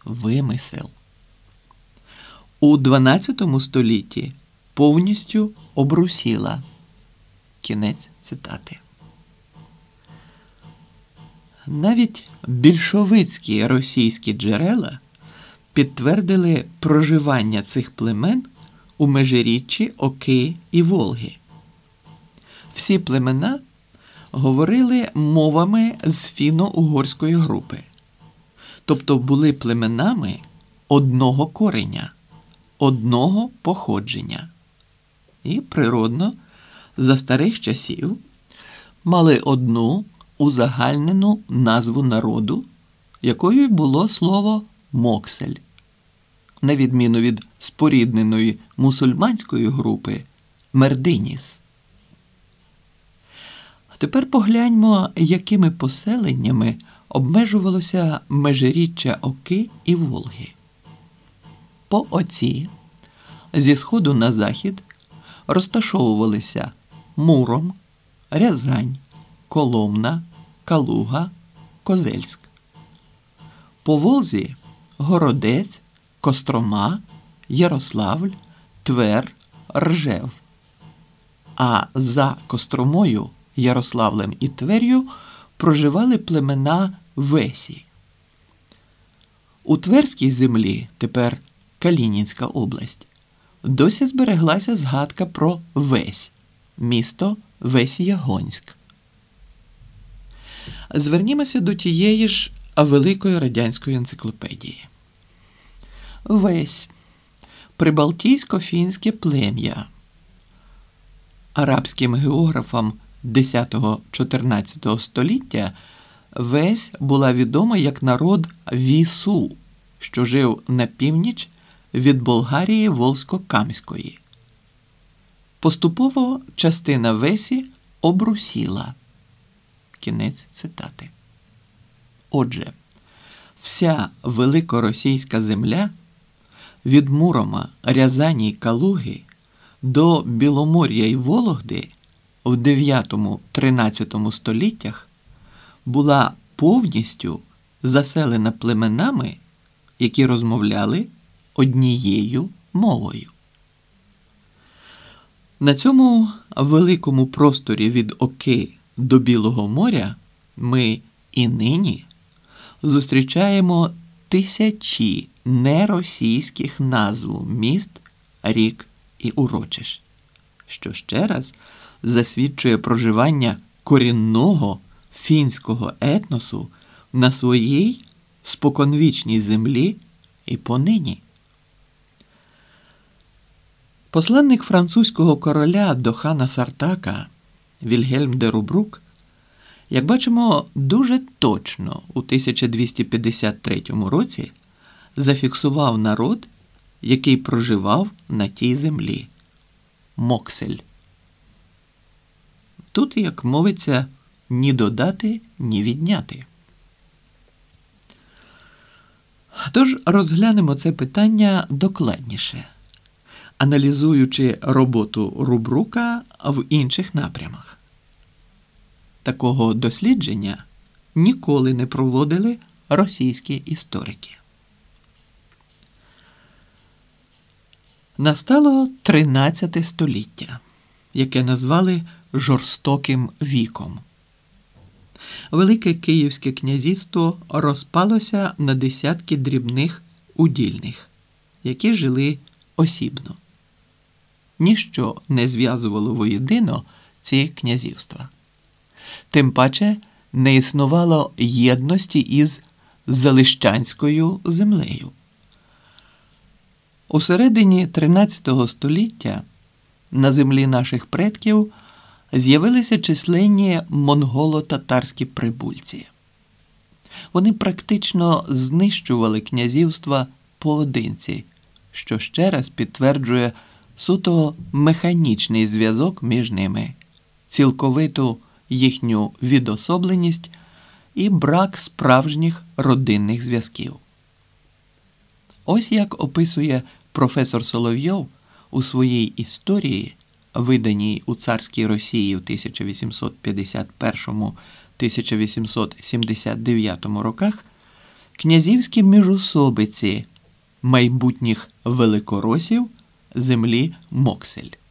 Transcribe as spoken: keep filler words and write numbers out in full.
вимисел. У дванадцятому столітті повністю обрусіла. Кінець цитати. Навіть більшовицькі російські джерела підтвердили проживання цих племен у межиріччі Оки і Волги. Всі племена говорили мовами з фіно-угорської групи, тобто були племенами одного кореня, одного походження. І, природно, за старих часів мали одну узагальнену назву народу, якою було слово «моксель», на відміну від спорідненої мусульманської групи «мердиніс». А тепер погляньмо, якими поселеннями обмежувалося межиріччя Оки і Волги. По Оці зі сходу на захід розташовувалися Муром, Рязань, Коломна, Калуга, Козельськ. По Волзі – Городець, Кострома, Ярославль, Твер, Ржев. А за Костромою, Ярославлем і Твер'ю проживали племена Весі. У Тверській землі, тепер Калінінська область, досі збереглася згадка про Весь, місто Весьягонськ. Звернімося до тієї ж Великої радянської енциклопедії. Весь – прибалтійсько-фінське плем'я. Арабським географам десятого-чотирнадцятого століття Весь була відома як народ Вісу, що жив на північ від Болгарії Волзько-Камської. Поступово частина Весі обрусіла. Кінець цитати. Отже, вся великоросійська земля від Мурома, Рязані й Калуги до Біломор'я й Вологди в дев'ятому-тринадцятому століттях була повністю заселена племенами, які розмовляли однією мовою. На цьому великому просторі від Оки до Білого моря ми і нині зустрічаємо тисячі неросійських назв міст, рік і урочищ, що ще раз засвідчує проживання корінного фінського етносу на своїй споконвічній землі і понині. Посланник французького короля до хана Сартака Вільгельм де Рубрук, як бачимо, дуже точно у тисяча двісті п'ятдесят третьому році зафіксував народ, який проживав на тій землі – Моксель. Тут, як мовиться, ні додати, ні відняти. Тож розглянемо це питання докладніше, аналізуючи роботу Рубрука в інших напрямах. Такого дослідження ніколи не проводили російські історики. Настало тринадцяте століття, яке назвали жорстоким віком. Велике Київське князівство розпалося на десятки дрібних удільних, які жили осібно. Ніщо не зв'язувало воєдино ці князівства. Тим паче не існувало єдності із Залищанською землею. У середині тринадцятого століття на землі наших предків з'явилися численні монголо-татарські прибульці. Вони практично знищували князівства поодинці, що ще раз підтверджує суто механічний зв'язок між ними, цілковиту їхню відособленість і брак справжніх родинних зв'язків. Ось як описує професор Соловйов у своїй історії, виданій у царській Росії у тисяча вісімсот п'ятдесят першому - тисяча вісімсот сімдесят дев'ятому роках, князівські міжусобиці майбутніх великоросів землі Моксель.